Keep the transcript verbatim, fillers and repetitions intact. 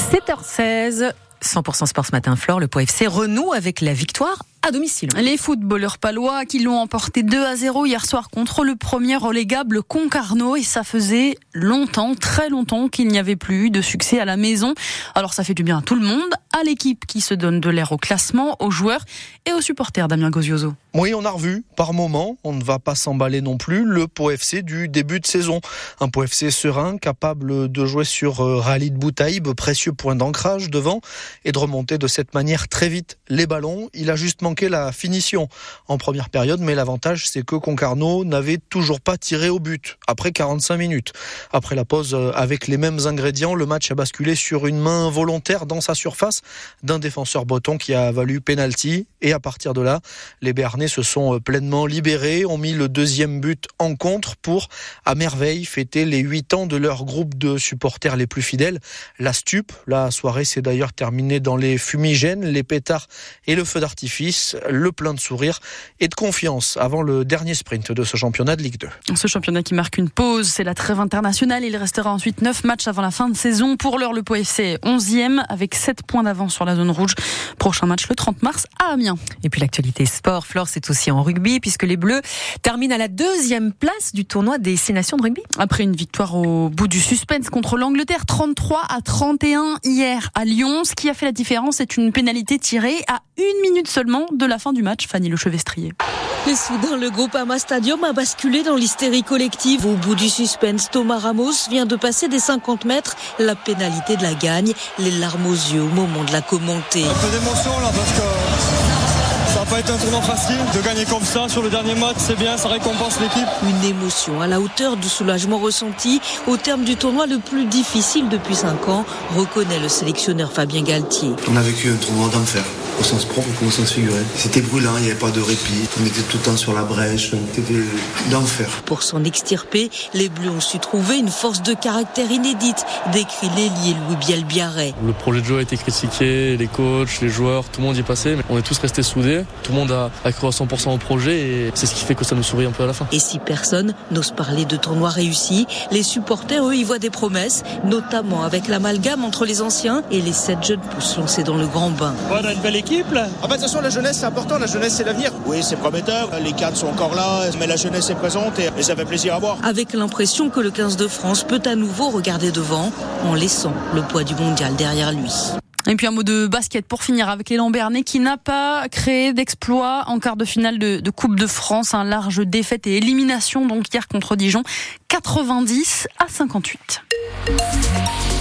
sept heures seize, cent pour cent sport ce matin, Flore, le Pau F C renoue avec la victoire à domicile. Les footballeurs palois qui l'ont emporté deux à zéro hier soir contre le premier relégable Concarneau, et ça faisait longtemps, très longtemps qu'il n'y avait plus eu de succès à la maison. Alors ça fait du bien à tout le monde, à l'équipe qui se donne de l'air au classement, aux joueurs et aux supporters. Damien Gozioso. Oui, on a revu par moment, on ne va pas s'emballer non plus, le Pau F C du début de saison. Un Pau F C serein, capable de jouer sur Khalid Boutaïb, précieux point d'ancrage devant, et de remonter de cette manière très vite les ballons. Il a juste manqué la finition en première période, mais l'avantage c'est que Concarneau n'avait toujours pas tiré au but après quarante-cinq minutes. Après la pause, avec les mêmes ingrédients, le match a basculé sur une main volontaire dans sa surface d'un défenseur breton qui a valu pénalty, et à partir de là, les Béarnais se sont pleinement libérés, ont mis le deuxième but en contre pour, à merveille, fêter les huit ans de leur groupe de supporters les plus fidèles. La stup, la soirée s'est d'ailleurs terminée dans les fumigènes, les pétards et le feu d'artifice, le plein de sourires et de confiance avant le dernier sprint de ce championnat de Ligue deux. Ce championnat qui marque une pause, c'est la trêve internationale. Il restera ensuite neuf matchs avant la fin de saison. Pour l'heure, le Pau F C est onzième avec sept points d'avance sur la zone rouge. Prochain match le trente mars à Amiens. Et puis l'actualité sport, Flore, c'est aussi en rugby puisque les Bleus terminent à la deuxième place du tournoi des Six Nations de rugby. Après une victoire au bout du suspense contre l'Angleterre, trente-trois à trente et un hier à Lyon. Ce qui a fait la différence, c'est une pénalité tirée à une minute seulement de la fin du match. Fanny Lechevestrier. Et soudain, le Groupama Stadium a basculé dans l'hystérie collective. Au bout du suspense, Thomas Ramos vient de passer des cinquante mètres. La pénalité de la gagne, les larmes aux yeux au moment de la commenter. Un peu d'émotion là parce que ça n'a pas été un tournoi facile. De gagner comme ça sur le dernier match, c'est bien, ça récompense l'équipe. Une émotion à la hauteur du soulagement ressenti au terme du tournoi le plus difficile depuis cinq ans, reconnaît le sélectionneur Fabien Galtier. On a vécu un tournoi d'enfer, au sens propre comme au sens figuré. C'était brûlant, il n'y avait pas de répit. On était tout le temps sur la brèche, c'était d'enfer. Pour s'en extirper, les Bleus ont su trouver une force de caractère inédite, décrit l'ailier Louis Bielbiarré. Le projet de jeu a été critiqué, les coachs, les joueurs, tout le monde y est passé, mais on est tous restés soudés. Tout le monde a, a cru à cent pour cent au projet et c'est ce qui fait que ça nous sourit un peu à la fin. Et si personne n'ose parler de tournoi réussi, les supporters, eux, y voient des promesses, notamment avec l'amalgame entre les anciens et les sept jeunes pousses lancés dans le grand bain. Ouais, on a une belle équipe là. Ah bah, de toute façon, la jeunesse c'est important, la jeunesse c'est l'avenir. Oui, c'est prometteur, les cadres sont encore là, mais la jeunesse est présente et, et ça fait plaisir à voir. Avec l'impression que le quinze de France peut à nouveau regarder devant en laissant le poids du mondial derrière lui. Et puis un mot de basket pour finir avec l'élan béarnais qui n'a pas créé d'exploit en quart de finale de, de Coupe de France. Un large défaite et élimination donc hier contre Dijon, quatre-vingt-dix à cinquante-huit.